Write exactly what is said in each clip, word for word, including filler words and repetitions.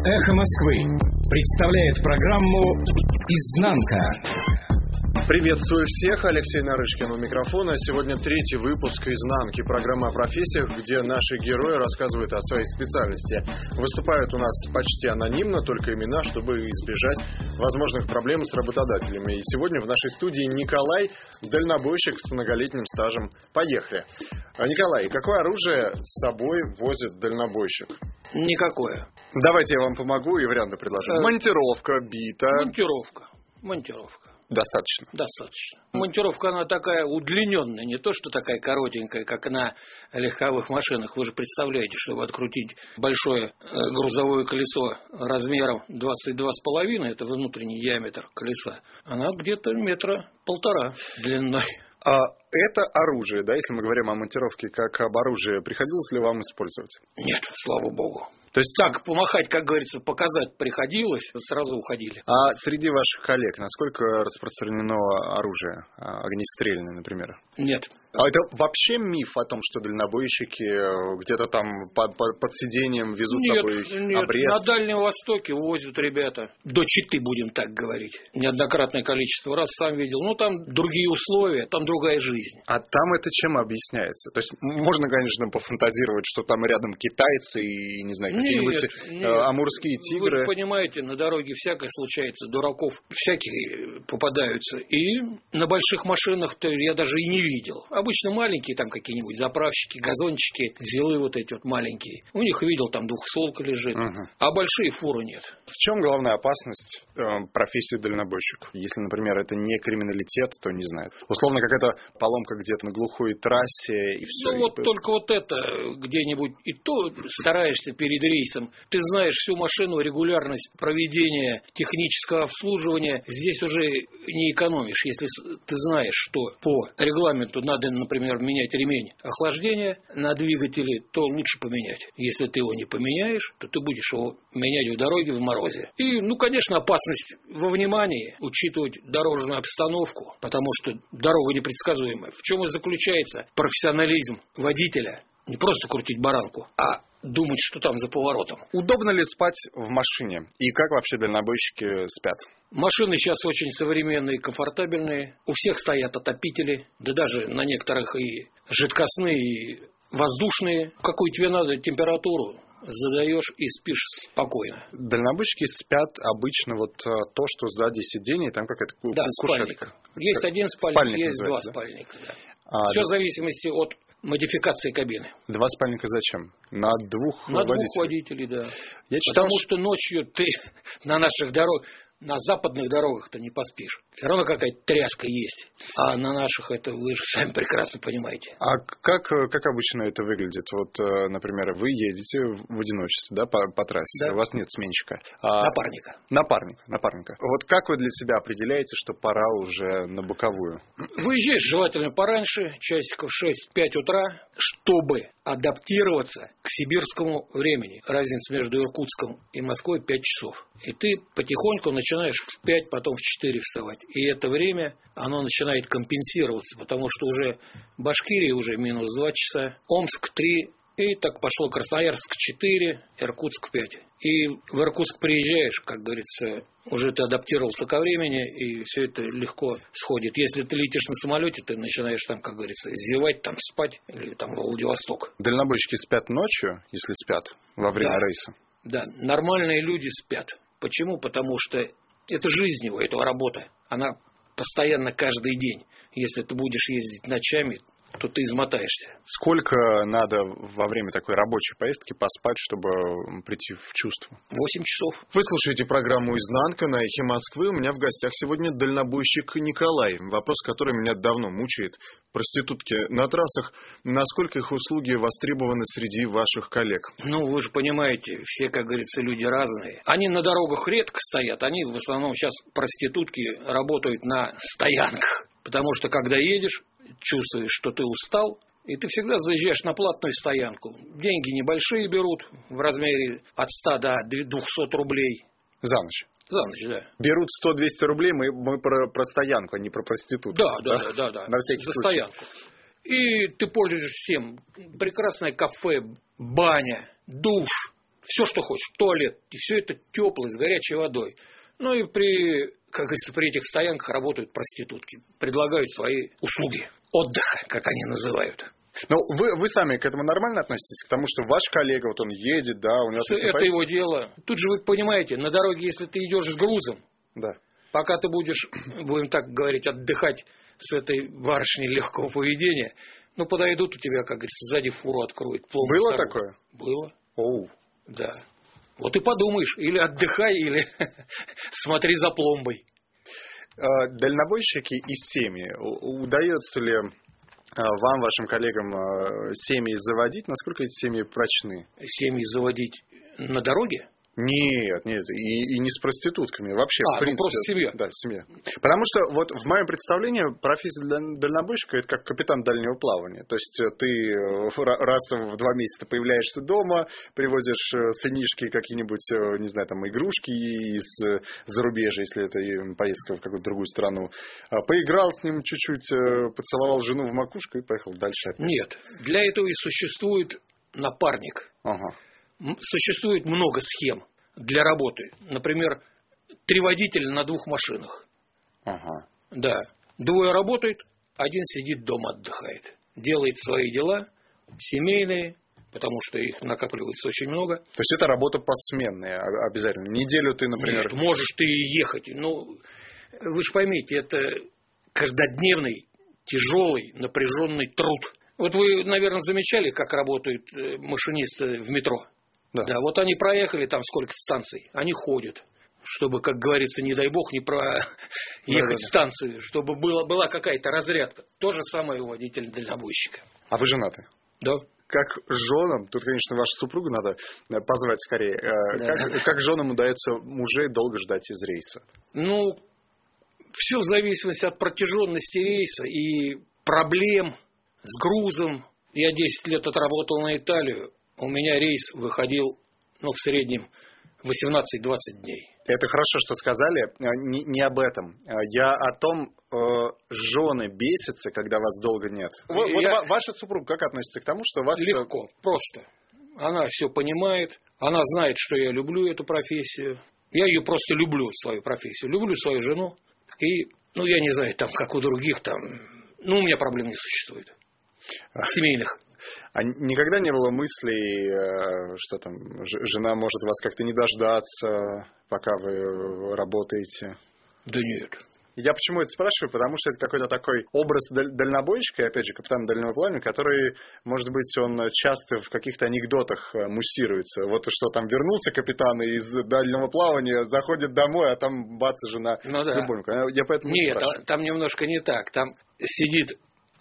Эхо Москвы представляет программу «Изнанка». Приветствую всех, Алексей Нарышкин у микрофона. Сегодня третий выпуск «Изнанки», программа о профессиях, где наши герои рассказывают о своей специальности. Выступают у нас почти анонимно, только имена, чтобы избежать возможных проблем с работодателями. И сегодня в нашей студии Николай, дальнобойщик с многолетним стажем. Поехали. Николай, какое оружие с собой возит дальнобойщик? Никакое. Давайте я вам помогу и варианты предложу. Э... Монтировка, бита. Монтировка. Монтировка. Достаточно. Достаточно. Монтировка, она такая удлиненная, не то, что такая коротенькая, как на легковых машинах. Вы же представляете, чтобы открутить большое грузовое колесо размером двадцать два с половиной, это внутренний диаметр колеса, она где-то метра полтора длиной. А это оружие, да, если мы говорим о монтировке как об оружии, приходилось ли вам использовать? Нет, слава богу. То есть так помахать, как говорится, показать приходилось, сразу уходили. А среди ваших коллег насколько распространено оружие, огнестрельное, например? Нет. А это вообще миф о том, что дальнобойщики где-то там под, под, под сиденьем везут нет, с собой нет. обрез? На Дальнем Востоке возят ребята. До Читы, будем так говорить. Неоднократное количество раз сам видел. Ну, там другие условия, там другая жизнь. А там это чем объясняется? То есть можно, конечно, пофантазировать, что там рядом китайцы и, не знаю, какие-нибудь нет, нет. амурские тигры. Вы же понимаете, на дороге всякое случается. Дураков всякие попадаются. И на больших машинах-то я даже и не видел. Обычно маленькие там какие-нибудь заправщики, газончики, зилы вот эти вот маленькие. У них видел, там двухсолка лежит. Угу. А большие фуры нет. В чем главная опасность э, профессии дальнобойщик? Если, например, это не криминалитет, то не знаю. Условно, какая-то поломка где-то на глухой трассе и все. Ну, вот и... только вот это где-нибудь и то стараешься перед рейсом. Ты знаешь всю машину, регулярность проведения технического обслуживания. Здесь уже не экономишь. Если ты знаешь, что по регламенту надо, например, менять ремень охлаждения на двигателе, то лучше поменять. Если ты его не поменяешь, то ты будешь его менять в дороге в морозе. И, ну, конечно, опасность во внимании, учитывать дорожную обстановку, потому что дорога непредсказуемая. В чем и заключается профессионализм водителя? Не просто крутить баранку, а думать, что там за поворотом. Удобно ли спать в машине? И как вообще дальнобойщики спят? Машины сейчас очень современные, комфортабельные. У всех стоят отопители, да даже на некоторых и жидкостные, и воздушные. Какую тебе надо температуру задаешь и спишь спокойно. Дальнобойщики спят обычно вот то, что сзади сиденья, там какая-то да, кушетка. Есть как один спальник, спальник есть два да? спальника. Да. А, Все да. в зависимости от модификации кабины. Два спальника зачем? На двух На водителей? двух водителей, да. Я читал, Потому что ночью ты на наших дорогах, на западных дорогах-то не поспишь. Все равно какая-то тряска есть. А на наших это вы же сами прекрасно понимаете. А как, как обычно это выглядит? Вот, например, вы едете в одиночестве, да, по, по трассе, да. У вас нет сменщика. А... Напарника. Напарника, напарника. Вот как вы для себя определяете, что пора уже на боковую? Выезжаешь желательно пораньше, часиков шесть-пять утра, чтобы адаптироваться к сибирскому времени. Разница между Иркутском и Москвой пять часов. И ты потихоньку начинаешь в пять, потом в четыре вставать. И это время, оно начинает компенсироваться, потому что уже Башкирия уже минус два часа, Омск три, и так пошло Красноярск четыре, Иркутск пять. И в Иркутск приезжаешь, как говорится, уже ты адаптировался ко времени, и все это легко сходит. Если ты летишь на самолете, ты начинаешь там, как говорится, зевать, там спать, или там в Владивосток. Дальнобойщики спят ночью, если спят, во время да. рейса? Да, нормальные люди спят. Почему? Потому что это жизнь его, это работа. Она постоянно каждый день. Если ты будешь ездить ночами, то ты измотаешься. Сколько надо во время такой рабочей поездки поспать, чтобы прийти в чувство? Восемь часов. Вы слушаете программу «Изнанка» на Эхе Москвы. У меня в гостях сегодня дальнобойщик Николай. Вопрос, который меня давно мучает. Проститутки на трассах. Насколько их услуги востребованы среди ваших коллег? Ну, вы же понимаете, все, как говорится, люди разные. Они на дорогах редко стоят. Они в основном сейчас, проститутки, работают на стоянках. Потому что, когда едешь, чувствуешь, что ты устал, и ты всегда заезжаешь на платную стоянку. Деньги небольшие берут, в размере от ста до двухсот рублей. За ночь? За ночь, да. Берут сто-двести рублей, мы, мы про, про стоянку, а не про проститутку. Да, да, да, да, да. На всякий За случай. стоянку. И ты пользуешься всем. Прекрасное кафе, баня, душ. Все, что хочешь, туалет, и все это теплое, с горячей водой. Ну и при, как говорится, при этих стоянках работают проститутки, предлагают свои услуги отдыха, как они называют. Ну, вы, вы сами к этому нормально относитесь? К тому, что ваш коллега, вот он едет, да, у него... Это его дело. Тут же вы понимаете, на дороге, если ты идешь с грузом, да. пока ты будешь, будем так говорить, отдыхать с этой барышней легкого поведения, ну, подойдут у тебя, как говорится, сзади фуру откроют. Было сорвут. Такое? Было. Оу. Да. Вот и подумаешь, или отдыхай, или смотри за пломбой. Дальнобойщики и семьи. Удается ли вам, вашим коллегам, семьи заводить? Насколько эти семьи прочны? Семьи заводить на дороге? Нет, нет, и, и не с проститутками. Вообще, а, в принципе. Ну просто семья. Да, семья. Потому что вот в моем представлении профессия дальнобойщика — это как капитан дальнего плавания. То есть ты раз в два месяца появляешься дома, привозишь сынишки какие-нибудь, не знаю, там, игрушки из зарубежья, если это поездка в какую-то другую страну. Поиграл с ним чуть-чуть, поцеловал жену в макушку и поехал дальше опять. Нет, для этого и существует напарник. Ага. Существует много схем для работы. Например, три водителя на двух машинах. Ага. Да. Двое работают, один сидит дома, отдыхает. Делает свои дела, семейные, потому что их накапливается очень много. То есть это работа посменная обязательно? Неделю ты, например... Нет, можешь ты ехать. Ну, вы же поймите, это каждодневный, тяжелый, напряженный труд. Вот вы, наверное, замечали, как работают машинисты в метро. Да. Да, вот они проехали там сколько станций, они ходят, чтобы, как говорится, не дай бог, не проехать да, да, да. станции, чтобы была, была какая-то разрядка. То же самое у водителя-дальнобойщика. А вы женаты? Да. Как женам, тут, конечно, вашу супругу надо позвать скорее, да, как, да. как женам удается мужей долго ждать из рейса? Ну, все в зависимости от протяженности рейса и проблем с грузом. Я десять лет отработал на Италию. У меня рейс выходил, ну, в среднем восемнадцать-двадцать дней. Это хорошо, что сказали. Не, не об этом. Я о том, э, жены бесятся, когда вас долго нет. Вот, Я... вот ваша супруга как относится к тому, что вас... Легко, просто. Она все понимает. Она знает, что я люблю эту профессию. Я ее просто люблю, свою профессию. Люблю свою жену. И, ну, я не знаю, там, как у других, там... Ну, у меня проблем не существует. Семейных. А никогда не было мыслей, что там жена может вас как-то не дождаться, пока вы работаете? Да нет. Я почему это спрашиваю? Потому что это какой-то такой образ дальнобойщика, и опять же, капитана дальнего плавания, который, может быть, он часто в каких-то анекдотах муссируется. Вот что там вернулся капитан из дальнего плавания, заходит домой, а там бац, жена ну, с да. любовником. Я поэтому Нет, там немножко не так. Там сидит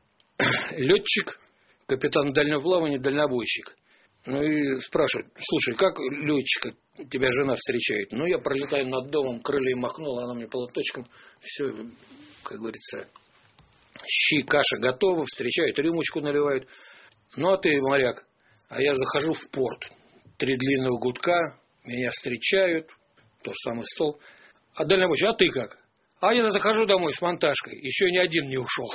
летчик, капитан дальнего плавания, дальнобойщик. Ну и спрашивает: слушай, как летчика тебя жена встречает? Ну, я пролетаю над домом, крылья махнула, она мне полоточком, все, как говорится, щи, каша готова, встречают, рюмочку наливают. Ну, а ты, моряк, а я захожу в порт. Три длинных гудка, меня встречают, тот же самый стол. А дальнобойщик: а ты как? А я захожу домой с монтажкой, еще ни один не ушел.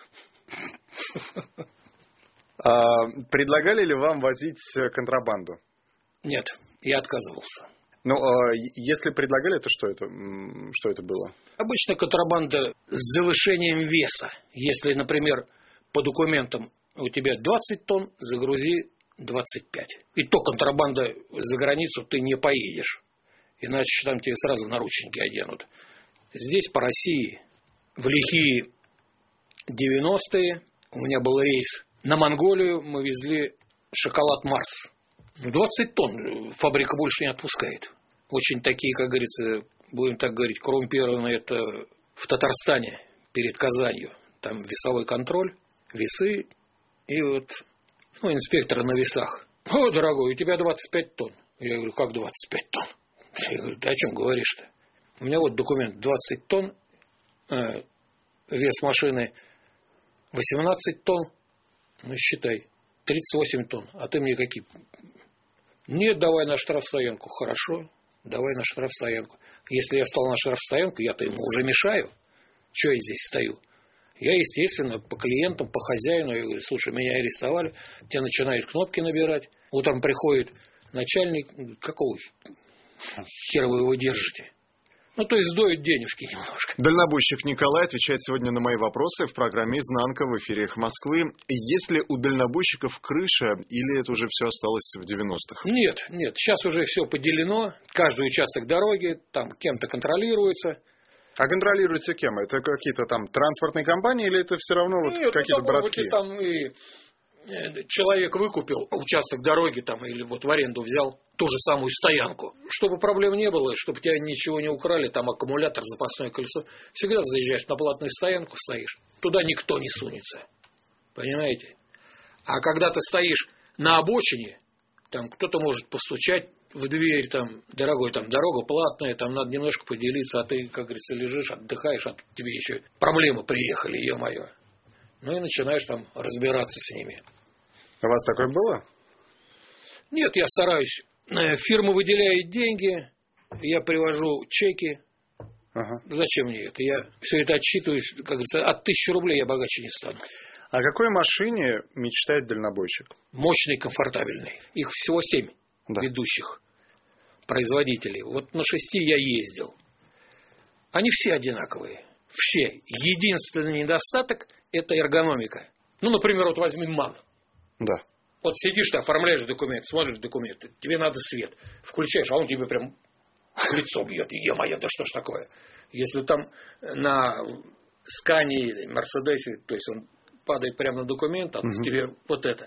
А предлагали ли вам возить контрабанду? Нет, я отказывался. Ну, а если предлагали, то что это, что это было? Обычно контрабанда с завышением веса. Если, например, по документам у тебя двадцать тонн, загрузи двадцать пять. И то контрабанда за границу ты не поедешь. Иначе там тебе сразу наручники оденут. Здесь по России в лихие девяностые у меня был рейс. На Монголию мы везли шоколад Марс. двадцать тонн фабрика больше не отпускает. Очень такие, как говорится, будем так говорить, коррумпированные, это в Татарстане, перед Казанью. Там весовой контроль, весы и вот ну, инспекторы на весах. О, дорогой, у тебя двадцать пять тонн. Я говорю: как двадцать пять тонн? Я говорю: ты о чем говоришь-то? У меня вот документ двадцать тонн, э, вес машины восемнадцать тонн. Ну, считай, тридцать восемь тонн. А ты мне какие? Нет, давай на штрафстоянку. Хорошо, давай на штрафстоянку. Если я встал на штрафстоянку, я-то ему уже мешаю. Чего я здесь стою? Я, естественно, по клиентам, по хозяину, я говорю: слушай, меня арестовали. Те начинают кнопки набирать. Утром приходит начальник, какого хера вы его держите? Ну, то есть сдоют денежки немножко. Дальнобойщик Николай отвечает сегодня на мои вопросы в программе «Изнанка» в эфире «Эхо Москвы». Есть ли у дальнобойщиков крыша, или это уже все осталось в девяностых? Нет, нет. Сейчас уже все поделено. Каждый участок дороги там кем-то контролируется. А контролируется кем? Это какие-то там транспортные компании, или это все равно вот Нет, какие-то ну, братки? Вот, там и человек выкупил участок дороги там, или вот в аренду взял ту же самую стоянку. Чтобы проблем не было, чтобы тебя ничего не украли, там аккумулятор, запасное колесо. Всегда заезжаешь на платную стоянку, стоишь. Туда никто не сунется. Понимаете? А когда ты стоишь на обочине, там кто-то может постучать в дверь, там, дорогой, там, дорога платная, там надо немножко поделиться, а ты, как говорится, лежишь, отдыхаешь, а тебе еще проблемы приехали, ё-моё. Ну и начинаешь там разбираться с ними. У вас такое было? Нет, я стараюсь. Фирма выделяет деньги, я привожу чеки. Ага. Зачем мне это? Я все это отсчитываюсь, как говорится, от тысячи рублей я богаче не стану. О какой машине мечтает дальнобойщик? Мощный, комфортабельный. Их всего семь да. ведущих производителей. Вот на шести я ездил. Они все одинаковые. Все. Единственный недостаток – это эргономика. Ну, например, вот возьми МАН. Да. Вот сидишь, ты оформляешь документ, смотришь документы, тебе надо свет. Включаешь, а он тебе прям в лицо бьет. Е-мое, да что ж такое? Если там на Скане или Мерседесе, то есть он падает прямо на документ, а угу. тебе вот это.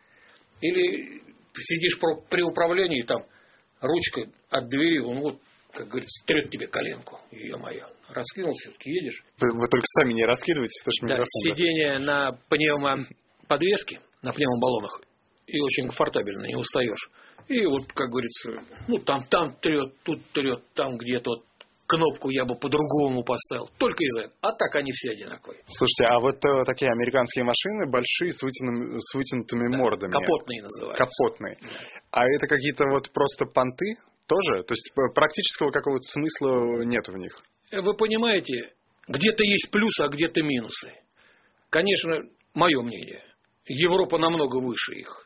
Или сидишь при управлении, там ручка от двери, он вот, как говорится, трет тебе коленку. Е-мое. Раскинулся, все-таки едешь. Вы, вы только сами не раскидываете, потому что да, микрофон. Сидение на пневмоподвеске, на пневмобаллонах, и очень комфортабельно, не устаешь. И вот, как говорится, ну там, там трет, тут трет, там где-то вот кнопку я бы по-другому поставил. Только из-за этого. А так они все одинаковые. Слушайте, а вот э, такие американские машины большие с, вытянутыми, с вытянутыми да, мордами. Капотные называются. Капотные. Да. А это какие-то вот просто понты тоже? То есть практического какого-то смысла нет в них? Вы понимаете, где-то есть плюсы, а где-то минусы. Конечно, мое мнение. Европа намного выше их.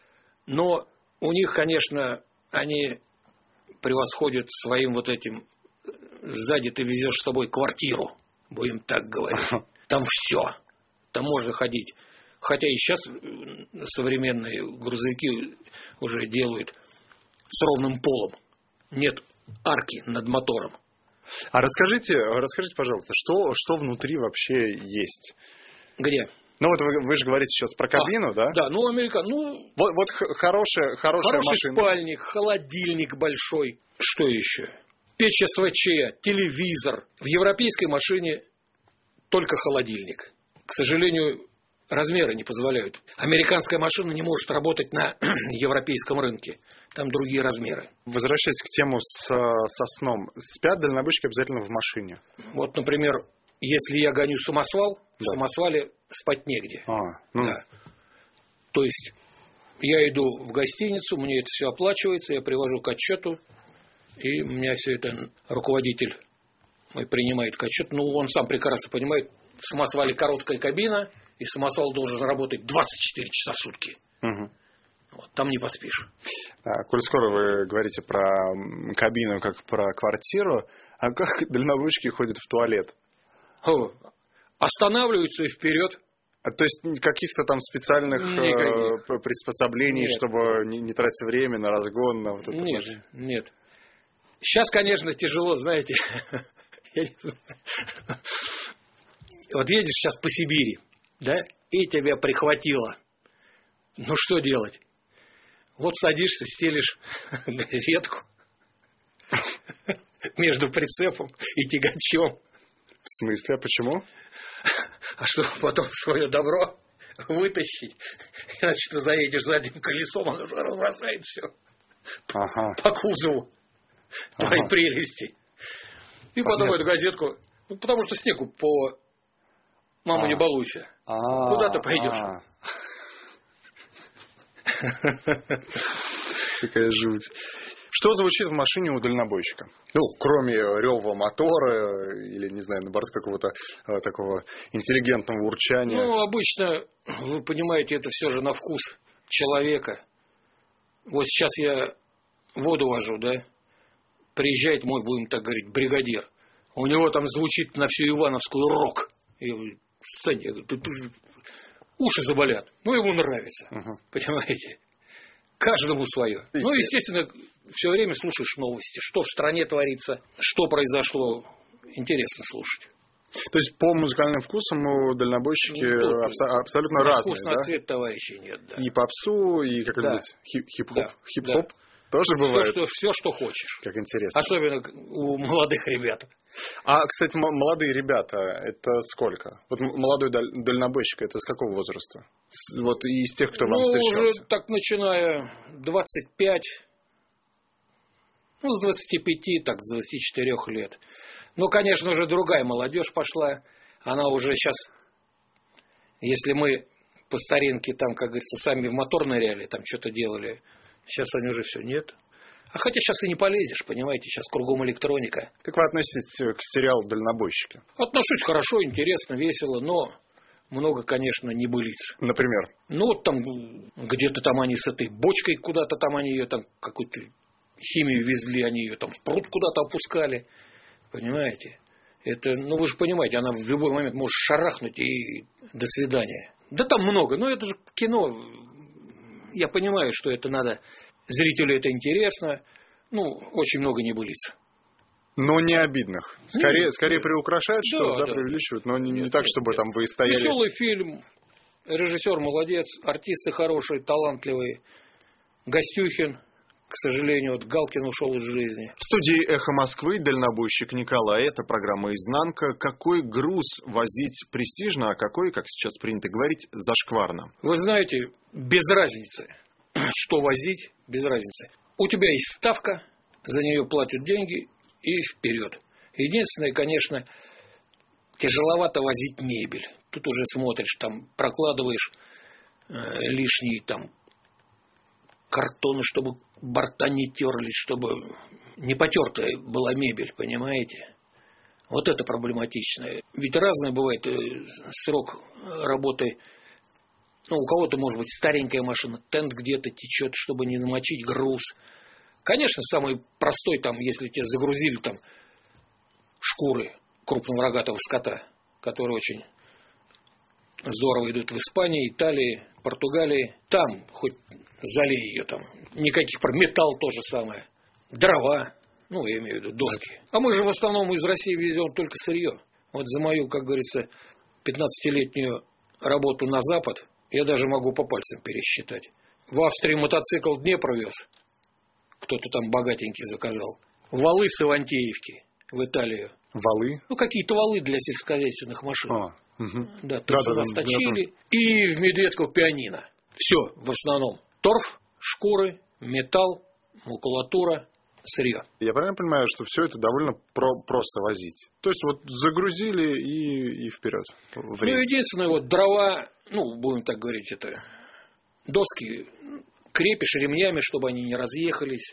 Но у них, конечно, они превосходят своим вот этим... Сзади ты везешь с собой квартиру, будем так говорить. Там все. Там можно ходить. Хотя и сейчас современные грузовики уже делают с ровным полом. Нет арки над мотором. А расскажите, расскажите, пожалуйста, что, что внутри вообще есть? Где? Ну вот вы, вы же говорите сейчас про кабину, а, да? Да, ну американ, ну... Вот, вот хорошая, хорошая хороший машина. Спальник, холодильник большой. Что еще? Печь СВЧ, телевизор. В европейской машине только холодильник. К сожалению, размеры не позволяют. Американская машина не может работать на европейском рынке. Там другие размеры. Возвращаясь к тему с, со сном. Спят дальнобойщики обязательно в машине? Вот, например, если я гоню самосвал, да. в самосвале спать негде. А, ну... да. То есть я иду в гостиницу, мне это все оплачивается, я привожу к отчету, и у меня все это руководитель мой принимает к отчету. Ну, он сам прекрасно понимает, в самосвале короткая кабина, и самосвал должен работать двадцать четыре часа в сутки. Угу. Вот, там не поспишь. А, коль скоро вы говорите про кабину, как про квартиру, а как дальнобойщики ходят в туалет? О, останавливаются и вперед. А, то есть каких-то там специальных э, приспособлений, нет. чтобы не, не тратить время на разгон? На вот это нет, тоже? нет. Сейчас, конечно, тяжело, знаете. Я не знаю. Вот едешь сейчас по Сибири, да, и тебя прихватило. Ну, что делать? Вот садишься, стелишь газетку между прицепом и тягачом. В смысле? А почему? А чтобы потом свое добро вытащить, иначе ты заедешь задним колесом, оно уже разбросает все ага. по кузову твоей ага. прелести. И потом Понятно. Эту газетку, ну, потому что снегу по маму а. не балуйся. А. Куда ты пойдешь? А. Какая жуть. Что звучит в машине у дальнобойщика? Ну, кроме рева мотора или, не знаю, на борту какого-то э, такого интеллигентного урчания. Ну, обычно, вы понимаете, это все же на вкус человека. Вот сейчас я воду вожу, да? Приезжает мой, будем так говорить, бригадир. У него там звучит на всю Ивановскую рок. Я говорю, Саня, я говорю, ты, ты, уши заболят. Ну, ему нравится. Угу. Понимаете? Каждому свое. Видите? Ну, естественно, все время слушаешь новости. Что в стране творится, что произошло. Интересно слушать. То есть по музыкальным вкусам у дальнобойщики ну, абсо- абсолютно разные, вкус да? на цвет товарищей нет, да. И попсу, и как-нибудь да. хип-хоп. Да. Хип-хоп да. тоже бывает? Все что, все, что хочешь. Как интересно. Особенно у молодых ребят. А, кстати, м- молодые ребята, это сколько? Вот молодой даль- дальнобойщик, это с какого возраста? С, вот из тех, кто ну, вам встречался? Уже так начиная двадцать пять, ну, с двадцати пяти, так, с двадцати четырёх лет. Ну, конечно, уже другая молодежь пошла. Она уже сейчас, если мы по старинке, там, как говорится, сами в мотор ныряли, там что-то делали, сейчас они уже все нет. А хотя сейчас и не полезешь, понимаете, сейчас кругом электроника. Как вы относитесь к сериалу «Дальнобойщики»? Отношусь хорошо, интересно, весело, но много, конечно, небылиц. Например? Ну, вот там где-то там они с этой бочкой куда-то там они ее там какую-то химию везли, они ее там в пруд куда-то опускали. Понимаете? Это, ну вы же понимаете, она в любой момент может шарахнуть и до свидания. Да там много, но это же кино. Я понимаю, что это надо, зрителю это интересно. Ну, очень много небылиц. Но не обидных. Скорее, нет, скорее приукрашают, да, что да, да. преувеличивают, но не, нет, не так, нет, чтобы нет. там вы стояли. Веселый фильм, режиссер молодец, артисты хорошие, талантливые. Гостюхин. К сожалению, вот Галкин ушел из жизни. В студии «Эхо Москвы» дальнобойщик Николай. Это программа «Изнанка». Какой груз возить престижно, а какой, как сейчас принято говорить, зашкварно? Вы знаете, без разницы, что возить, без разницы. У тебя есть ставка, за нее платят деньги и вперед. Единственное, конечно, тяжеловато возить мебель. Тут уже смотришь, там прокладываешь э, лишние там картоны, чтобы борта не терлись, чтобы не потертая была мебель, понимаете? Вот это проблематично. Ведь разный бывает срок работы. Ну, у кого-то, может быть, старенькая машина, тент где-то течет, чтобы не намочить груз. Конечно, самый простой, там, если тебе загрузили там шкуры крупного рогатого скота, которые очень здорово идут в Испании, Италии, Португалии. Там хоть залей ее там. Никаких проблем. Металл то же самое. Дрова. Ну, я имею в виду доски. А мы же в основном из России везем только сырье. Вот за мою, как говорится, пятнадцатилетнюю работу на Запад я даже могу по пальцам пересчитать. В Австрии мотоцикл Днепр вез. Кто-то там богатенький заказал. Валы с Ивантеевки в Италию. Валы? Ну, какие-то валы для сельскохозяйственных машин. А, угу. Да, то, что нас точили. И в Медведково пианино. Все в основном. Торф, шкуры, металл, макулатура, сырье. Я правильно понимаю, что все это довольно про- просто возить? То есть вот загрузили и, и вперед. Ну, единственное, вот дрова, ну, будем так говорить, это доски крепишь ремнями, чтобы они не разъехались,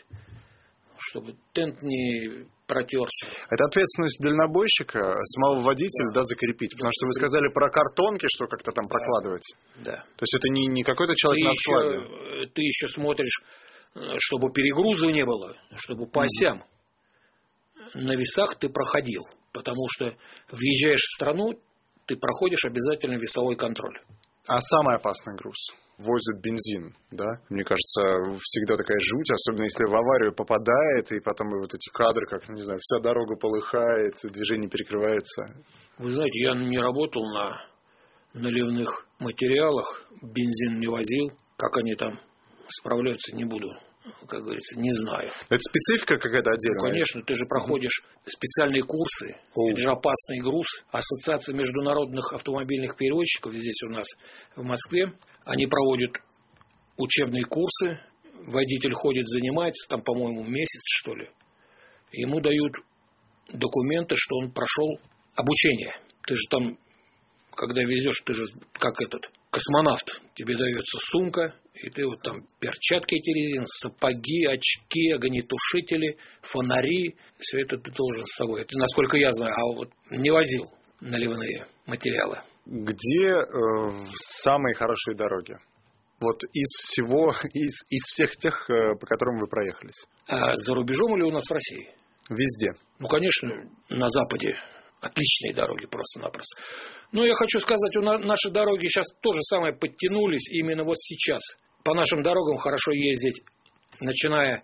чтобы тент не протерся. Это ответственность дальнобойщика, самого водителя, да, да закрепить. Потому да, что вы сказали про картонки, что как-то там да. прокладывать. Да. То есть это не, не какой-то человек ты на складе. Еще, ты еще смотришь, чтобы перегруза не было, чтобы по осям. Mm-hmm. На весах ты проходил. Потому что въезжаешь в страну, ты проходишь обязательно весовой контроль. А самый опасный груз? Возят бензин, да? Мне кажется, всегда такая жуть, особенно если в аварию попадает, и потом вот эти кадры, как, не знаю, вся дорога полыхает, движение перекрывается. Вы знаете, я не работал на наливных материалах, бензин не возил. Как они там справляются, не буду, как говорится, не знаю. Это специфика какая-то отдельная? Ну, конечно, ты же проходишь угу. специальные курсы. О. Это же опасный груз. Ассоциация международных автомобильных перевозчиков здесь у нас в Москве. Они проводят учебные курсы. Водитель ходит, занимается, там, по-моему, месяц, что ли. Ему дают документы, что он прошел обучение. Ты же там, когда везешь, ты же как этот космонавт. Тебе дается сумка, и ты вот там перчатки эти резиновые, сапоги, очки, огнетушители, фонари. Все это ты должен с собой. Это, насколько я знаю, а вот не возил наливные материалы. Где э, самые хорошие дороги? Вот из всего, из, из всех тех, по которым вы проехались. А за рубежом или у нас в России? Везде. Ну, конечно, на Западе отличные дороги просто-напросто. Но я хочу сказать, у нас, наши дороги сейчас тоже самое подтянулись именно вот сейчас. По нашим дорогам хорошо ездить, начиная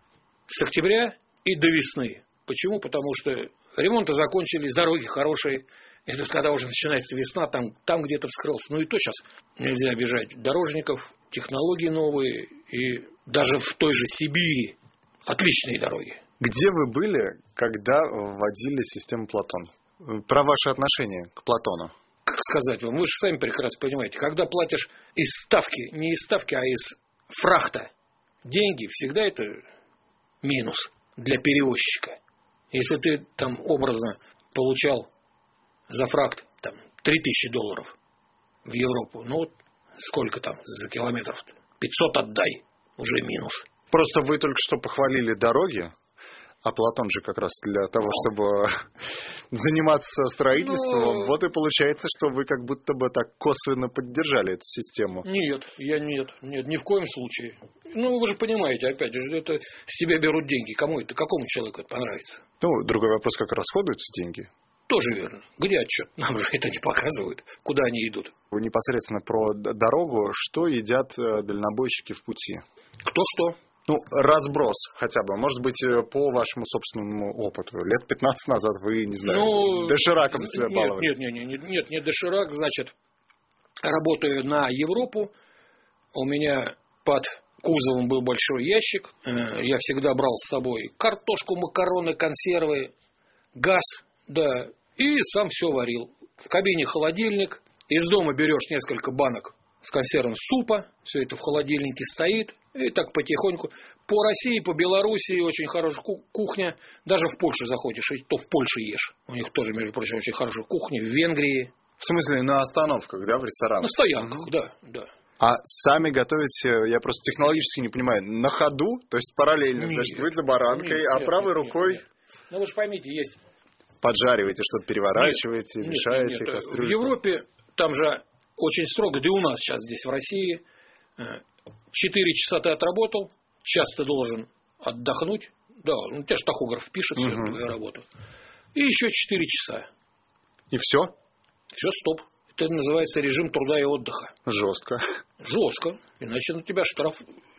с октября и до весны. Почему? Потому что ремонты закончились, дороги хорошие. И тут, когда уже начинается весна, там, там где-то вскрылся. Ну и то сейчас нельзя обижать дорожников, технологии новые. И даже в той же Сибири отличные дороги. Где вы были, когда вводили систему Платон? Про ваши отношения к Платону. Как сказать вам, вы же сами прекрасно понимаете, когда платишь из ставки, не из ставки, а из фрахта деньги, всегда это минус для перевозчика. Если ты там образно получал за фрахт там три тысячи долларов в Европу, ну вот сколько там за километров? пятьсот отдай, уже минус. Просто вы только что похвалили дороги, а Платон же как раз для того, чтобы заниматься строительством. Ну, вот и получается, что вы как будто бы так косвенно поддержали эту систему. Нет, я нет, нет, ни в коем случае. Ну, вы же понимаете, опять же, это с тебя берут деньги. Кому это, какому человеку это понравится? Ну, другой вопрос, как расходуются деньги. Тоже верно. Где отчет? Нам же это не показывают, куда они идут. Вы непосредственно про дорогу. Что едят дальнобойщики в пути? Кто что? Ну, разброс хотя бы. Может быть, по вашему собственному опыту. Лет пятнадцать назад вы, не знаю, ну, дошираком себя баловали. Нет, нет, нет, нет, нет, не доширак. Значит, работаю на Европу. У меня под кузовом был большой ящик. Я всегда брал с собой картошку, макароны, консервы, газ, да, и сам все варил. В кабине холодильник. Из дома берешь несколько банок с консервом супа. Все это в холодильнике стоит. И так потихоньку. По России, по Белоруссии очень хорошая кухня. Даже в Польшу заходишь, и то в Польше ешь. У них тоже, между прочим, очень хорошая кухня. В Венгрии. В смысле, на остановках, да, в ресторанах? На стоянках, mm-hmm. да, да. А сами готовите, я просто технологически не понимаю, на ходу? То есть параллельно, нет, значит, вы за баранкой, нет, а нет, правой нет, рукой... Нет, нет. Ну, вы же поймите, есть... Поджариваете, что-то переворачиваете, нет, мешаете нет, нет. кастрюльку. В Европе там же очень строго, да и у нас сейчас здесь в России... Четыре часа ты отработал, час ты должен отдохнуть. Да, ну, у тебя же тахограф пишет все, угу. твою работу. И еще четыре часа. И все? Все, стоп. Это называется режим труда и отдыха. Жестко. Жестко. Иначе на тебя штраф.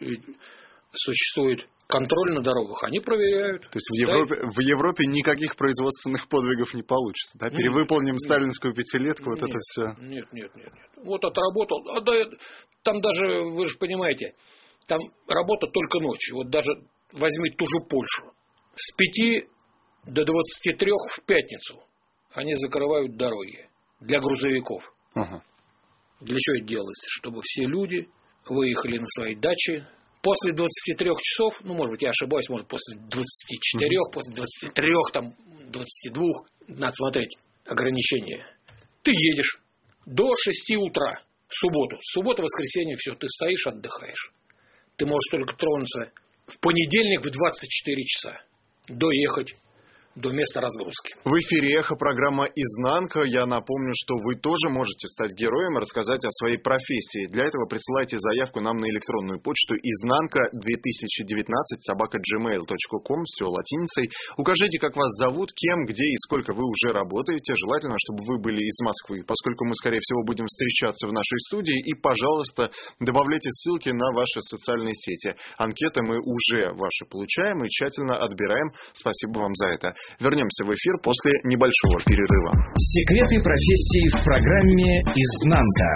Существует контроль на дорогах. Они проверяют. То есть в Европе, в Европе никаких производственных подвигов не получится. Да? Перевыполним нет, сталинскую пятилетку, нет, вот это все. Нет, нет, нет, нет. Вот отработал. А да, там даже, вы же понимаете, там работа только ночью. Вот даже возьми ту же Польшу. С пяти до двадцати трех в пятницу они закрывают дороги для грузовиков. Ага. Для чего это делается? Чтобы все люди выехали на свои дачи. После двадцати трёх часов, ну, может быть, я ошибаюсь, может, после двадцати четырёх, mm-hmm. после двадцати трёх, там, двадцати двух, надо смотреть ограничения. Ты едешь до шести утра в субботу. Суббота, воскресенье, все, ты стоишь, отдыхаешь. Ты можешь только тронуться в понедельник в двадцать четыре часа. Доехать до места разгрузки. В эфире «Эхо», программа «Изнанка». Я напомню, что вы тоже можете стать героем и рассказать о своей профессии. Для этого присылайте заявку нам на электронную почту изнанка две тысячи девятнадцать собака джимейл точка ком, все латиницей. Укажите, как вас зовут, кем, где и сколько вы уже работаете. Желательно, чтобы вы были из Москвы, поскольку мы, скорее всего, будем встречаться в нашей студии. И, пожалуйста, добавляйте ссылки на ваши социальные сети. Анкеты мы уже ваши получаем и тщательно отбираем. Спасибо вам за это. Вернемся в эфир после небольшого перерыва. Секреты профессии в программе «Изнанка».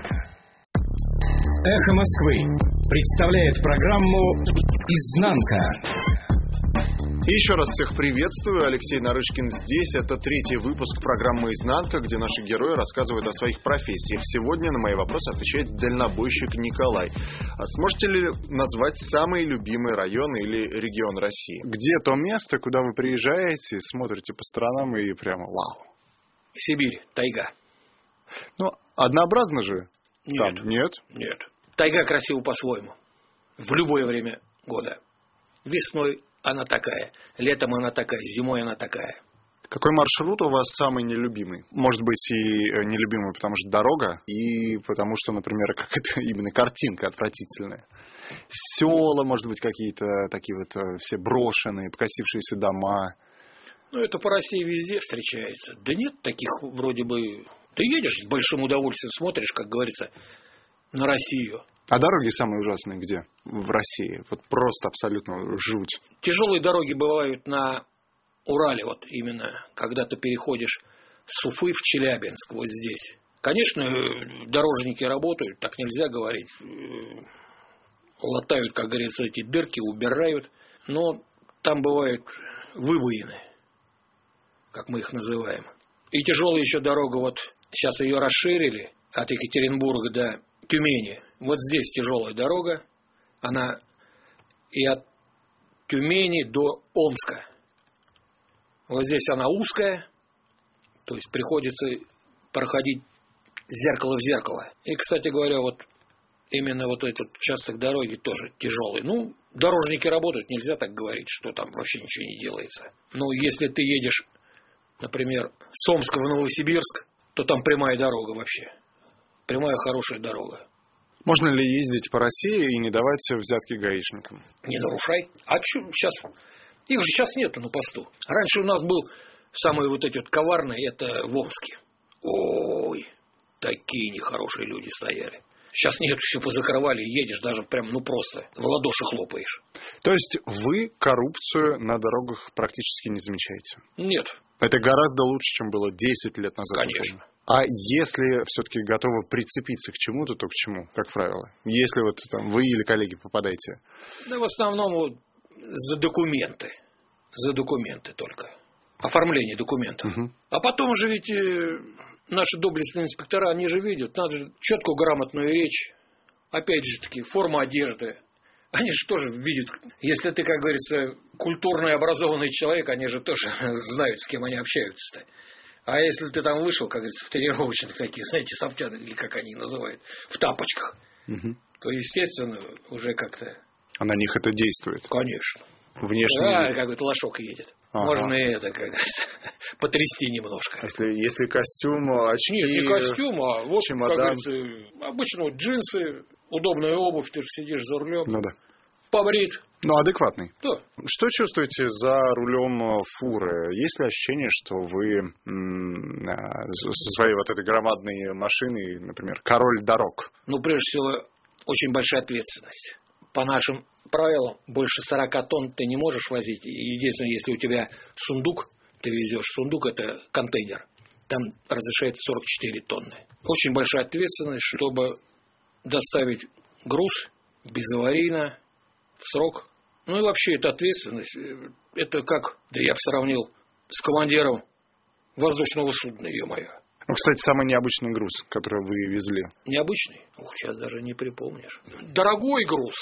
«Эхо Москвы» представляет программу «Изнанка». Еще раз всех приветствую. Алексей Нарышкин здесь. Это третий выпуск программы «Изнанка», где наши герои рассказывают о своих профессиях. Сегодня на мои вопросы отвечает дальнобойщик Николай. А сможете ли назвать самый любимый район или регион России? Где то место, куда вы приезжаете, смотрите по сторонам и прямо вау? Сибирь, тайга. Ну, однообразно же? Нет. Там, нет? Нет. Тайга красива по-своему. В любое время года. Весной она такая, летом она такая, зимой она такая. Какой маршрут у вас самый нелюбимый? Может быть, и нелюбимый, потому что дорога, и потому что, например, какая-то именно картинка отвратительная. Села, может быть, какие-то такие вот все брошенные, покосившиеся дома. Ну, это по России везде встречается. Да нет таких вроде бы... Ты едешь с большим удовольствием, смотришь, как говорится, на Россию. А дороги самые ужасные где? В России. Вот просто абсолютно жуть. Тяжелые дороги бывают на Урале, вот именно, когда ты переходишь с Уфы в Челябинск, вот здесь. Конечно, дорожники работают, так нельзя говорить. Латают, как говорится, эти дырки, убирают. Но там бывают выбоины, как мы их называем. И тяжелая еще дорога, вот сейчас ее расширили от Екатеринбурга до Тюмени. Вот здесь тяжелая дорога, она и от Тюмени до Омска. Вот здесь она узкая, то есть приходится проходить зеркало в зеркало. И, кстати говоря, вот именно вот этот участок дороги тоже тяжелый. Ну, дорожники работают, нельзя так говорить, что там вообще ничего не делается. Но если ты едешь, например, с Омска в Новосибирск, то там прямая дорога вообще. Прямая хорошая дорога. Можно ли ездить по России и не давать взятки гаишникам? Не нарушай. А что сейчас? Их же сейчас нету на посту. Раньше у нас был самый вот эти вот коварный, это в Омске. Ой, такие нехорошие люди стояли. Сейчас нет, все позакрывали, едешь даже прям, ну просто, в ладоши хлопаешь. То есть вы коррупцию на дорогах практически не замечаете? Нет. Это гораздо лучше, чем было десять лет назад. Конечно. А если все-таки готовы прицепиться к чему-то, то к чему, как правило? Если вот там вы или коллеги попадаете? Да в основном вот за документы. За документы только. Оформление документов. Угу. А потом уже ведь э, наши доблестные инспектора, они же видят, надо же четкую, грамотную речь. Опять же таки, форма одежды. Они же тоже видят, если ты, как говорится, культурный, образованный человек, они же тоже знают, с кем они общаются-то. А если ты там вышел, как говорится, в тренировочных таких, знаете, софтян, или как они называют, в тапочках, угу. то, естественно, уже как-то... А на них это действует? Конечно. Внешне... Да, как это лошок едет. Ага. Можно и это, как говорится, потрясти немножко. Если, если костюм, очки... Нет, не костюм, а вот, чемодан. Как говорится, обычно вот джинсы, удобная обувь, ты же сидишь за рулем. Ну да. Побрит. Ну, адекватный. Да. Что чувствуете за рулем фуры? Есть ли ощущение, что вы м- со своей вот этой громадной машиной, например, король дорог? Ну, прежде всего, очень большая ответственность. По нашим правилам, больше сорок тонн ты не можешь возить. Единственное, если у тебя сундук, ты везешь. Сундук – это контейнер. Там разрешается сорок четыре тонны. Очень большая ответственность, чтобы доставить груз безаварийно, в срок. Ну и вообще это ответственность. Это как, да я бы сравнил с командиром воздушного судна, ё-моё. Ну, кстати, самый необычный груз, который вы везли. Необычный? Ух, сейчас даже не припомнишь. Дорогой груз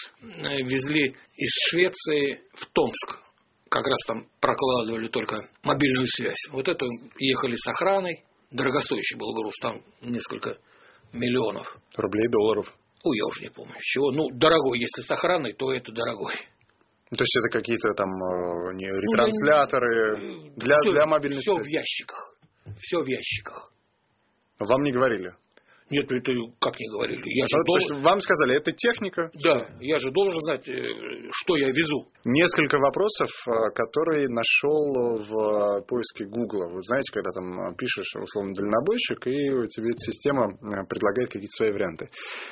везли из Швеции в Томск. Как раз там прокладывали только мобильную связь. Вот это ехали с охраной. Дорогостоящий был груз. Там несколько миллионов. Рублей, долларов. Ой, я уже не помню чего. Ну, дорогой. Если с охраной, то это дорогой. То есть это какие-то там не, ретрансляторы ну, для, все, для мобильной все связи? Все в ящиках. Все в ящиках. Вам не говорили? Нет, это как не говорили. Я же ну, должен... То есть вам сказали, это техника? Да, я же должен знать, что я везу. Несколько вопросов, которые нашел в поиске Гугла. Вы знаете, когда там пишешь, условно, дальнобойщик, и тебе система предлагает какие-то свои варианты.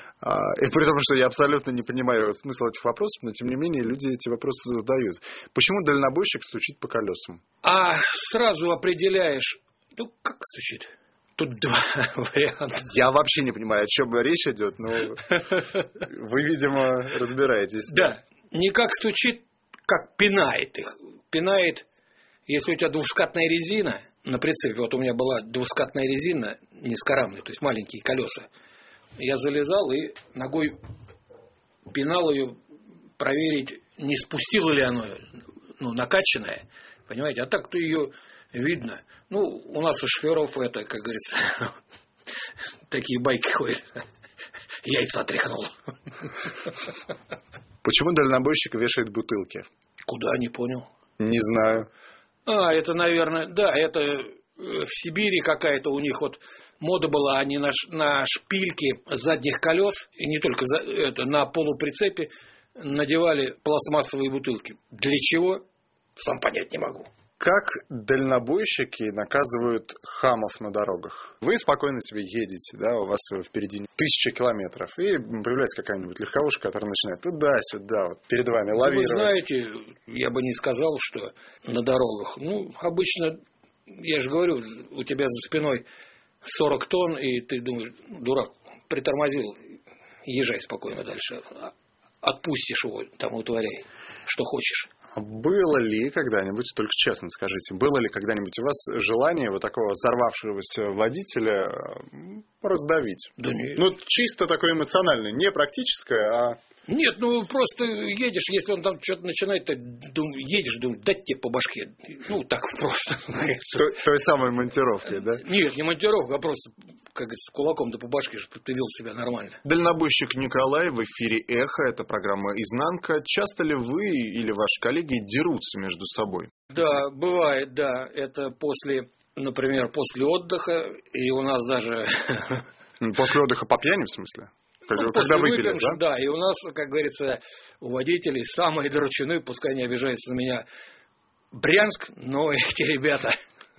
И при том, что я абсолютно не понимаю смысл этих вопросов, но тем не менее люди эти вопросы задают. Почему дальнобойщик стучит по колесам? А сразу определяешь, ну как стучит? Тут два варианта. Я вообще не понимаю, о чем речь идет, но вы, видимо, разбираетесь. Да, не как стучит, как пинает их. Пинает, если у тебя двускатная резина на прицепе, вот у меня была двускатная резина низкорамная, то есть маленькие колеса. Я залезал и ногой пинал ее, проверить, не спустила ли она, ну, накачанная, понимаете, а так-то ее... Видно. Ну, у нас у шоферов это, как говорится, такие байки ходят. Яйца отряхнул. Почему дальнобойщик вешает бутылки? Куда, не понял. Не знаю. А, это, наверное, да, это в Сибири какая-то у них вот мода была, они на, на шпильки задних колес, и не только за, это, на полуприцепе надевали пластмассовые бутылки. Для чего? Сам понять не могу. Как дальнобойщики наказывают хамов на дорогах? Вы спокойно себе едете, да, у вас впереди тысяча километров, и появляется какая-нибудь легковушка, которая начинает туда-сюда, вот перед вами лавировать. Вы знаете, я бы не сказал, что на дорогах. Ну, обычно, я же говорю, у тебя за спиной сорок тонн, и ты думаешь, дурак, притормозил, езжай спокойно дальше. Отпустишь его, там утворяй, что хочешь. Было ли когда-нибудь, только честно скажите, было ли когда-нибудь у вас желание вот такого взорвавшегося водителя раздавить? Да нет. Ну, чисто такое эмоциональное, не практическое, а... Нет, ну просто едешь, если он там что-то начинает, ты дум, едешь, думаешь, дать тебе по башке. Ну, так просто. Той, той самой монтировкой, да? Нет, не монтировка, а просто, как говорится, кулаком да по башке, чтобы ты вел себя нормально. Дальнобойщик Николай, в эфире «Эхо», это программа «Изнанка». Часто ли вы или ваши коллеги дерутся между собой? Да, бывает, да. Это после, например, после отдыха, и у нас даже... После отдыха по пьяни, в смысле? Когда, ну, когда выпили, выпьем, да? Да, и у нас, как говорится, у водителей самые дрочуны, пускай не обижаются на меня, Брянск, но эти ребята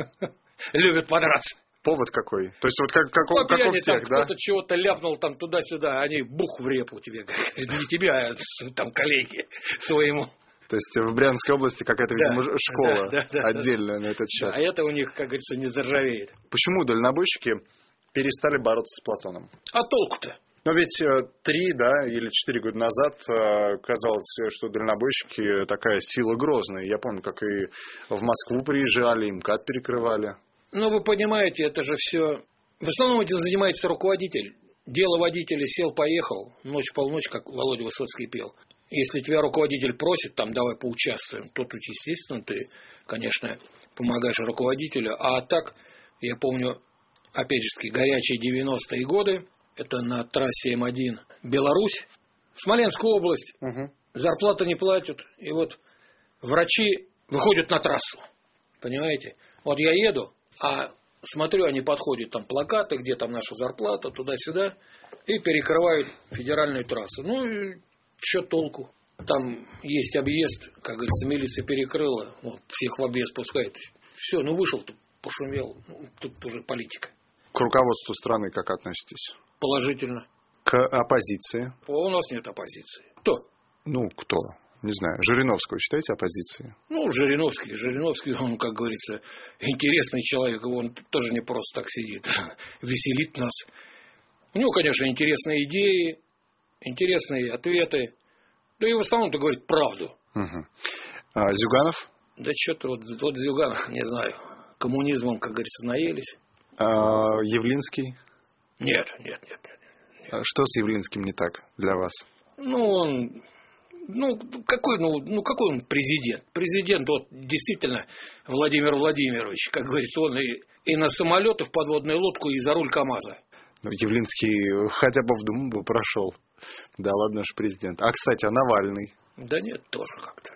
любят подраться. Повод какой? То есть вот как, как, По как пьяни, у всех, там да? Кто-то чего-то ляпнул там туда-сюда, они бух в репу тебе, не тебя, а там коллеги своему. То есть в Брянской области какая-то, да, видимо, школа да, да, отдельная да, на этот счет. Да, а это у них, как говорится, не заржавеет. Почему дальнобойщики перестали бороться с Платоном? А толку-то? Но ведь три, да, или четыре года назад казалось, что дальнобойщики такая сила грозная. Я помню, как и в Москву приезжали, МКАД перекрывали. Ну, вы понимаете, это же все... В основном этим занимается руководитель. Дело водителя сел-поехал, ночь-полночь, как Володя Высоцкий пел. Если тебя руководитель просит, там, давай поучаствуем, то тут, естественно, ты, конечно, помогаешь руководителю. А так, я помню, опять же, горячие девяностые годы, это на трассе М один Беларусь, Смоленская область, угу. Зарплаты не платят, и вот врачи выходят на трассу, понимаете? Вот я еду, а смотрю, они подходят, там плакаты, где там наша зарплата, туда-сюда, и перекрывают федеральную трассу. Ну, и что толку? Там есть объезд, как говорится, милиция перекрыла, вот, всех в объезд пускает. Все, ну вышел, тут пошумел, ну, тут уже политика. К руководству страны как относитесь? Положительно. К оппозиции? У нас нет оппозиции. Кто? Ну, кто? Не знаю. Жириновского считаете оппозицией? Ну, Жириновский. Жириновский, он, как говорится, интересный человек. Он тоже не просто так сидит. Веселит нас. У него, конечно, интересные идеи, интересные ответы. Да и в основном-то говорит правду. Угу. А Зюганов? Да что-то вот, вот Зюганов, не знаю. Коммунизмом, как говорится, наелись. А Явлинский? Нет, нет, нет, нет, нет. Что с Явлинским не так для вас? Ну, он... Ну какой, ну, ну, какой он президент? Президент, вот, действительно, Владимир Владимирович, как говорится, он и, и на самолет, и в подводную лодку, и за руль КамАЗа. Ну, Явлинский хотя бы в Думу бы прошел. Да ладно же, президент. А, кстати, а Навальный? Да нет, тоже как-то.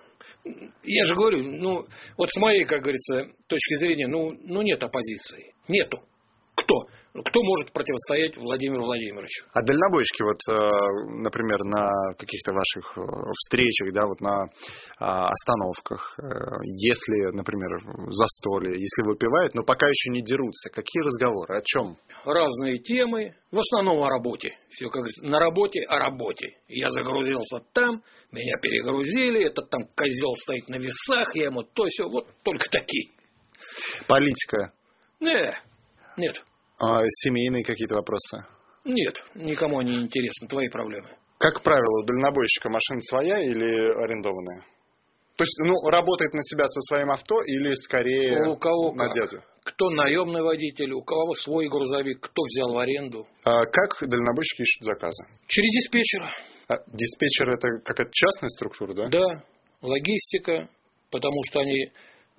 Я же говорю, ну, вот с моей, как говорится, точки зрения, ну, ну нет оппозиции. Нету. Кто? Кто может противостоять Владимиру Владимировичу? А дальнобойщики, вот, например, на каких-то ваших встречах, да, вот на остановках, если, например, застолье, если выпивают, но пока еще не дерутся, какие разговоры, о чем? Разные темы, в основном о работе. Все, как говорится, на работе, о работе. Я загрузился там, меня перегрузили, этот там козел стоит на весах, я ему то все, вот только такие. Политика? Не, нет. А семейные какие-то вопросы? Нет, никому не интересны твои проблемы. Как правило, у дальнобойщика машина своя или арендованная? То есть, ну, работает на себя со своим авто или скорее у кого на как? дядю? Кто наемный водитель, у кого свой грузовик, кто взял в аренду. А как дальнобойщики ищут заказы? Через диспетчера. А диспетчер это какая-то частная структура, да? Да, логистика, потому что они,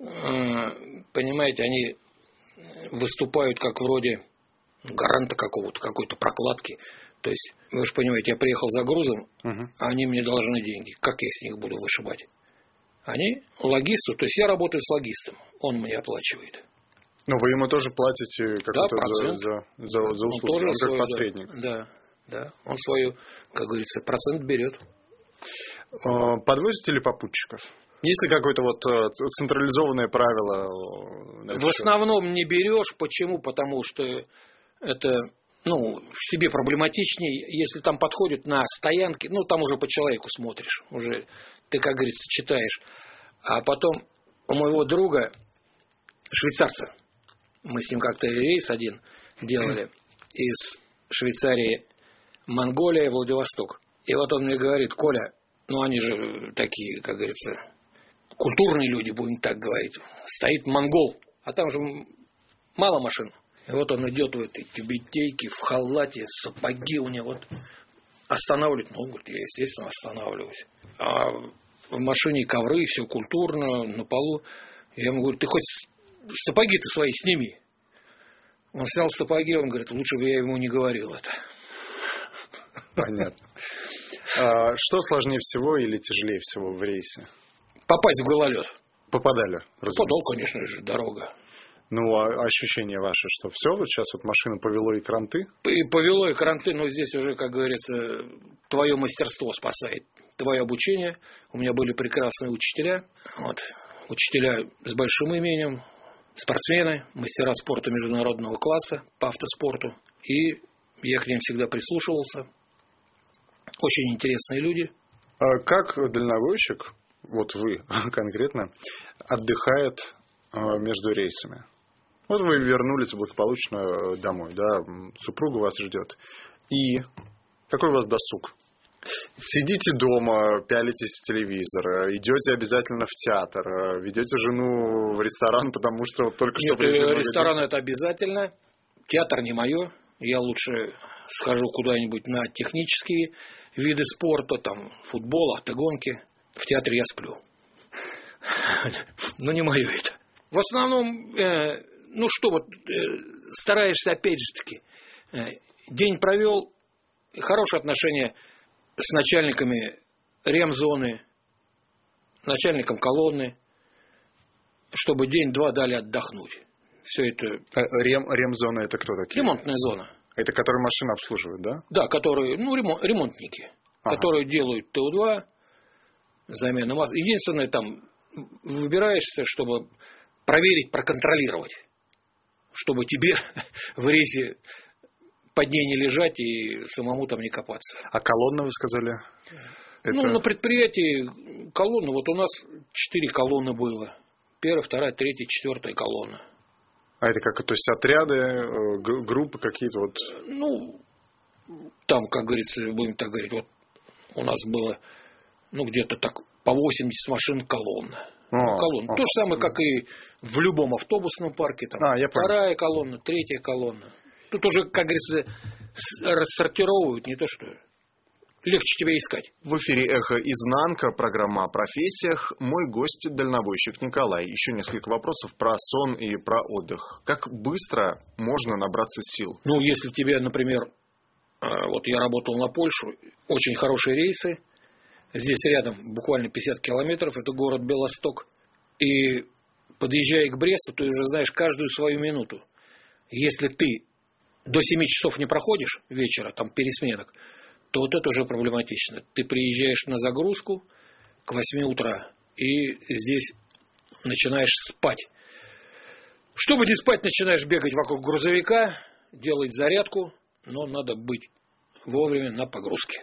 понимаете, они выступают как вроде гаранта какого-то, какой-то прокладки. То есть, вы же понимаете, я приехал за грузом, угу. а они мне должны деньги. Как я с них буду вышибать? Они логисту, то есть я работаю с логистом, он мне оплачивает. Но вы ему тоже платите какой-то да, за, за, за, за услуги, он, тоже он как свой, посредник. Да, да, он свою, как говорится, процент берет. Подвозите ли попутчиков? Есть ли какое-то вот централизованное правило? В основном не берешь. Почему? Потому что это, ну, в себе проблематичнее. Если там подходят на стоянке, ну, там уже по человеку смотришь. Уже ты, как говорится, читаешь. А потом у моего друга, швейцарца, мы с ним как-то рейс один делали из Швейцарии, Монголия, Владивосток. И вот он мне говорит: Коля, ну они же такие, как говорится, культурные люди, будем так говорить. Стоит монгол, а там же мало машин. И вот он идет в этой тюбетейке, в халате, сапоги у него. Вот останавливает. Ну, говорит, я, естественно, останавливаюсь. А в машине ковры, все культурно, на полу. Я ему говорю: ты хоть сапоги-то свои сними. Он снял сапоги, он говорит: лучше бы я ему не говорил это. Понятно. А что сложнее всего или тяжелее всего в рейсе? Попасть в гололед. Попадали, разумеется. Попадал, конечно же, дорога. Ну, а ощущение ваше, что все, вот сейчас вот машину повело и кранты? И повело и кранты, но здесь уже, как говорится, твое мастерство спасает, твое обучение. У меня были прекрасные учителя, вот, учителя с большим именем, спортсмены, мастера спорта международного класса по автоспорту. И я к ним всегда прислушивался. Очень интересные люди. А как дальнобойщик, вот вы конкретно, отдыхает между рейсами? Вот вы вернулись благополучно домой, да, супруга вас ждет. И какой у вас досуг? Сидите дома, пялитесь в телевизор, идете обязательно в театр, ведете жену в ресторан, потому что вот только Нет, что... Нет, ресторан это обязательно, театр не мое, я лучше схожу куда-нибудь на технические виды спорта, там, футбол, автогонки. В театре я сплю. Но не мое это. В основном, э, ну что вот, э, стараешься опять же таки, э, день провел, хорошие отношения с начальниками ремзоны, начальником колонны, чтобы день-два дали отдохнуть. Все это... Рем, ремзона это кто такие? Ремонтная зона. Это которые машины обслуживают, да? Да, которые, ну, ремонт, ремонтники, ага. которые делают Т О два, замена масла. Единственное, там выбираешься, чтобы проверить, проконтролировать, чтобы тебе в рейсе под ней не лежать и самому там не копаться. А колонна, вы сказали? Это... Ну, на предприятии колонна, вот у нас четыре колонны было. Первая, вторая, третья, четвертая колонна. А это как, то есть отряды, группы какие-то вот? Ну, там, как говорится, будем так говорить, вот у нас было, ну, где-то так по восемьдесят машин колонна. О, колонна. О, То же самое, как и в любом автобусном парке. Там а, я вторая понял. Колонна, третья колонна. Тут уже, как говорится, рассортировывают, не то что... Легче тебя искать. В эфире «Эхо Изнанка», программа о профессиях. Мой гость – дальнобойщик Николай. Еще несколько вопросов про сон и про отдых. Как быстро можно набраться сил? Ну, если тебе, например, вот я работал на Польшу, очень хорошие рейсы. Здесь рядом буквально пятьдесят километров, это город Белосток. И подъезжая к Бресту, ты уже знаешь каждую свою минуту. Если ты до семи часов не проходишь вечера, там пересменок, то вот это уже проблематично. Ты приезжаешь на загрузку к восьми утра и здесь начинаешь спать. Чтобы не спать, начинаешь бегать вокруг грузовика, делать зарядку, но надо быть вовремя на погрузке.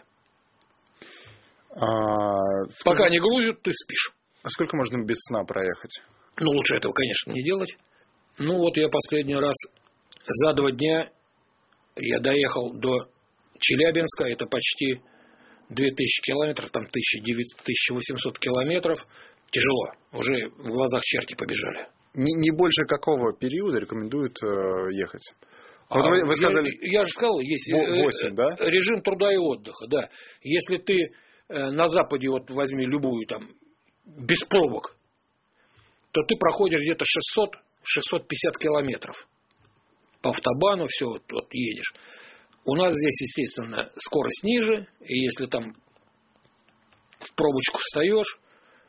А, сколько... Пока не грузят, ты спишь. А сколько можно без сна проехать? Ну, лучше этого, конечно, не делать. Ну, вот я последний раз за два дня я доехал до Челябинска, это почти две тысячи километров, там тысяча восемьсот километров. Тяжело, уже в глазах черти побежали. Не, не больше какого периода рекомендуют э, ехать? А вот вы, вы сказали... я, я же сказал, есть восемь, да? режим труда и отдыха. Да. Если ты э, на Западе, вот возьми любую там, без пробок, то ты проходишь где-то шестьсот - шестьсот пятьдесят километров. По автобану все, вот, вот едешь. У нас здесь, естественно, скорость ниже, и если там в пробочку встаешь,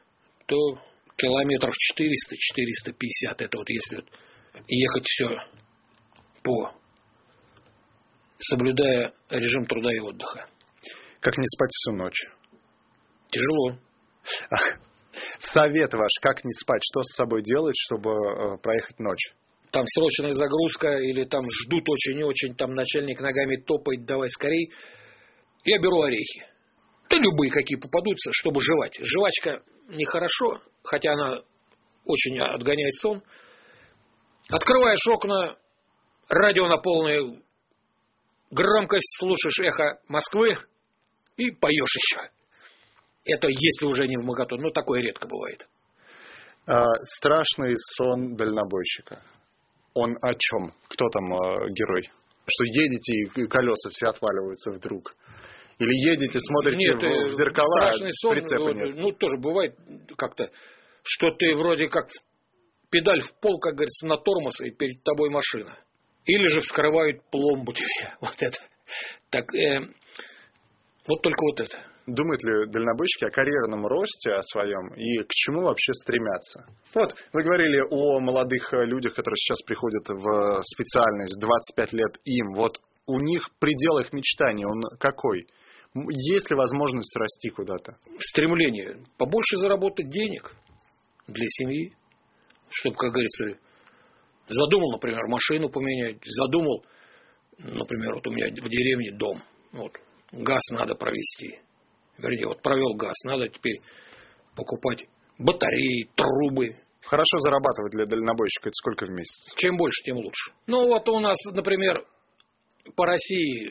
то километров четыреста-четыреста пятьдесят. Это вот если ехать все по, соблюдая режим труда и отдыха. Как не спать всю ночь? Тяжело. Совет ваш, как не спать, что с собой делать, чтобы э, проехать ночь? Там срочная загрузка, или там ждут очень и очень, там начальник ногами топает, давай скорей. Я беру орехи. Да любые, какие попадутся, чтобы жевать. Жвачка нехорошо, хотя она очень отгоняет сон. Открываешь окна, радио на полную громкость, слушаешь эхо Москвы и поешь еще. Это если уже не в моготу, но такое редко бывает. А, страшный сон дальнобойщика. Он о чем? Кто там э, герой? Что едете и колеса все отваливаются вдруг? Или едете, смотрите нет, в, в зеркала, страшный сон, прицепа вот, нет? Ну, тоже бывает как-то, что ты вроде как педаль в пол, как говорится, на тормоз, и перед тобой машина. Или же вскрывают пломбу тебе. Вот это. Так, э, вот только вот это. Думают ли дальнобойщики о карьерном росте, о своем, и к чему вообще стремятся? Вот, вы говорили о молодых людях, которые сейчас приходят в специальность, двадцать пять лет им. Вот у них предел их мечтаний, он какой? Есть ли возможность расти куда-то? Стремление побольше заработать денег для семьи, чтобы, как говорится, задумал, например, машину поменять, задумал, например, вот у меня в деревне дом, вот, газ надо провести. Вернее, вот провел газ, надо теперь покупать батареи, трубы. Хорошо зарабатывать для дальнобойщика, это сколько в месяц? Чем больше, тем лучше. Ну вот у нас, например, по России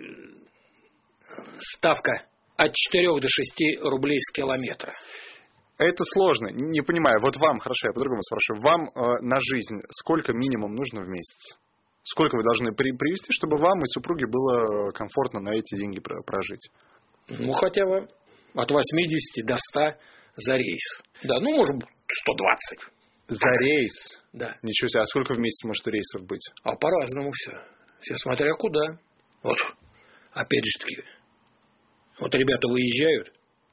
ставка от четырёх до шести рублей с километра. Это сложно, не понимаю. Вот вам, хорошо, я по-другому спрашиваю. Вам э, на жизнь сколько минимум нужно в месяц? Сколько вы должны при- привести, чтобы вам и супруге было комфортно на эти деньги прожить? Ну, хотя бы от восьмидесяти до ста за рейс. Да, ну, может быть, сто двадцать. За рейс? Да. Ничего себе. А сколько в месяц может рейсов быть? А по-разному все. Все смотря куда. Вот, опять же таки, вот ребята выезжают,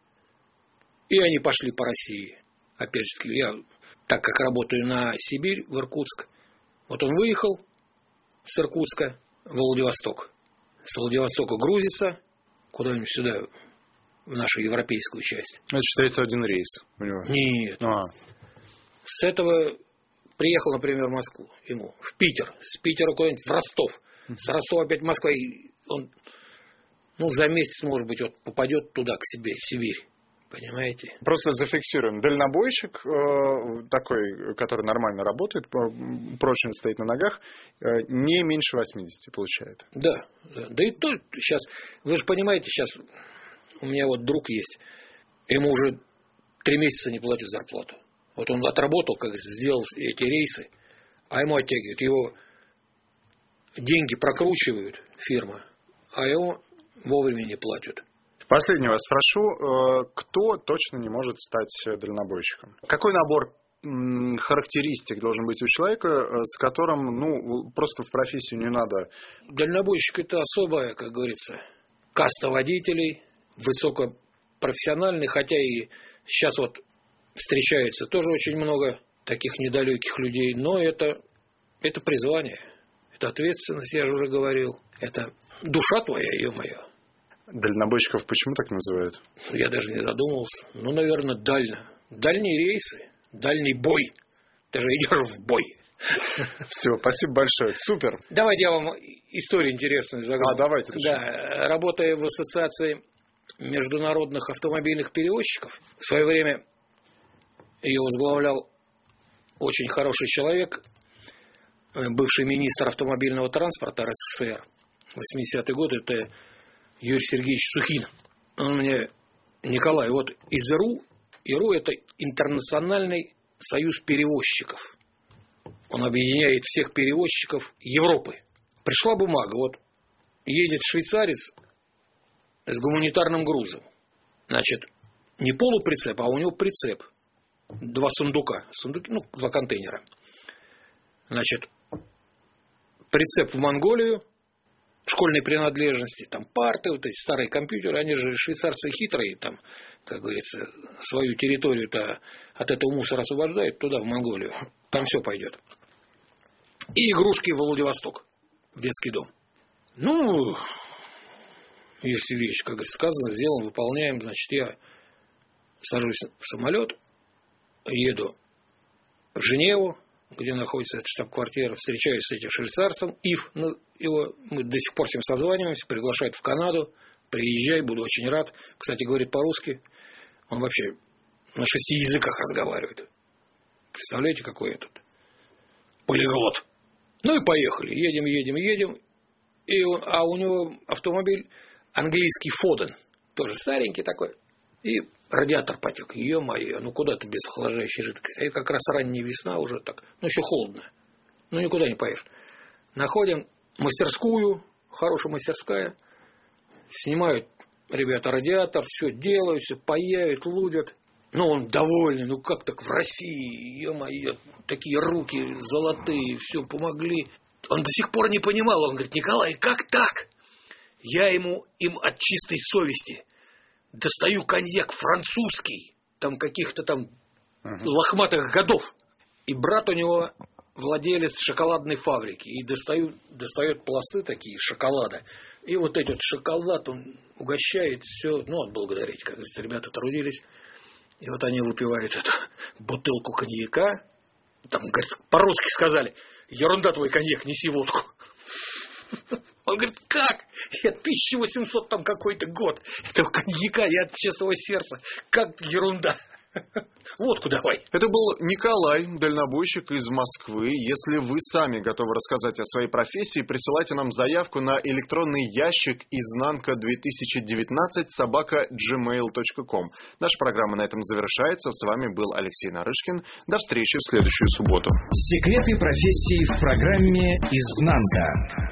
и они пошли по России. Опять же таки, я, так как работаю на Сибирь, в Иркутск, вот он выехал с Иркутска в Владивосток. С Владивостока грузится куда-нибудь сюда, в нашу европейскую часть. Это считается один рейс у него? Нет. А. С этого приехал, например, в Москву, ему, в Питер. С Питера куда-нибудь в Ростов. С Ростова опять в Москву. И он, ну, за месяц, может быть, вот попадет туда, к себе, в Сибирь. Понимаете? Просто зафиксируем. Дальнобойщик, э, такой, который нормально работает, прочно стоит на ногах, э, не меньше восьмидесяти получает. Да, да. Да и то сейчас, вы же понимаете, сейчас у меня вот друг есть, ему уже три месяца не платят зарплату. Вот он отработал, как сделал эти рейсы, а ему оттягивают. Его деньги прокручивают, фирма, а его вовремя не платят. Последний вас спрошу, кто точно не может стать дальнобойщиком? Какой набор характеристик должен быть у человека, с которым, ну, просто в профессию не надо? Дальнобойщик — это особая, как говорится, каста водителей, высокопрофессиональных, хотя и сейчас вот встречается тоже очень много таких недалеких людей, но это, это призвание, это ответственность, я же уже говорил, это душа твоя, ё-моё. Дальнобойщиков почему так называют? Я даже не задумывался. Ну, наверное, дально. Дальние рейсы, дальний бой. Ты же идешь в бой. Все, спасибо большое. Супер. Давайте я вам историю интересную загадаю. А, давайте. Да, работая в ассоциации международных автомобильных перевозчиков, в свое время ее возглавлял очень хороший человек, бывший министр автомобильного транспорта РСФСР. восьмидесятые годы, это Юрий Сергеевич Сухин. Он мне, Николай, вот из ИРУ, ИРУ — это Интернациональный союз перевозчиков. Он объединяет всех перевозчиков Европы. Пришла бумага, вот едет швейцарец с гуманитарным грузом. Значит, не полуприцеп, а у него прицеп. Два сундука, сундуки, ну, два контейнера. Значит, прицеп в Монголию, школьной принадлежности, там парты, вот эти старые компьютеры, они же швейцарцы хитрые, там как говорится, свою территорию-то от этого мусора освобождает, туда, в Монголию. Там все пойдет. И игрушки в Владивосток, в детский дом. Ну, если вещь, как говорится, сказано, сделано, выполняем, значит, я сажусь в самолет, еду в Женеву, где находится эта штаб-квартира, встречаюсь с этим швейцарцем, Ив, его, мы до сих пор с ним созваниваемся, приглашает в Канаду, приезжай, буду очень рад. Кстати, говорит по-русски, он вообще на шести языках разговаривает. Представляете, какой этот полиглот. Ну и поехали, едем, едем, едем, и он, а у него автомобиль английский Фоден, тоже старенький такой, и радиатор потек. Ё-моё, ну куда ты без охлаждающей жидкости? Это как раз ранняя весна уже так. Ну еще холодно. Ну никуда не поедешь. Находим мастерскую, хорошая мастерская. Снимают ребята радиатор, все делают, все паяют, лудят. Ну он довольный, ну как так в России? Ё-моё, такие руки золотые, все помогли. Он до сих пор не понимал. Он говорит: Николай, как так? Я ему им от чистой совести достаю коньяк французский, там каких-то там uh-huh. лохматых годов. И брат у него владелец шоколадной фабрики. И достаю, достает пласты такие шоколада. И вот этот шоколад он угощает, все, ну, отблагодарить, как говорится, ребята трудились. И вот они выпивают эту бутылку коньяка. Там, говорит, по-русски сказали: ерунда твой коньяк, неси водку. Он говорит: как? Я тысяча восемьсот там какой-то год этого коньяка, я от чистого сердца. Как ерунда. Водку давай. Это был Николай, дальнобойщик из Москвы. Если вы сами готовы рассказать о своей профессии, присылайте нам заявку на электронный ящик изнанка две тысячи девятнадцать собака джимейл точка ком. Наша программа на этом завершается. С вами был Алексей Нарышкин. До встречи в следующую субботу. Секреты профессии в программе «Изнанка».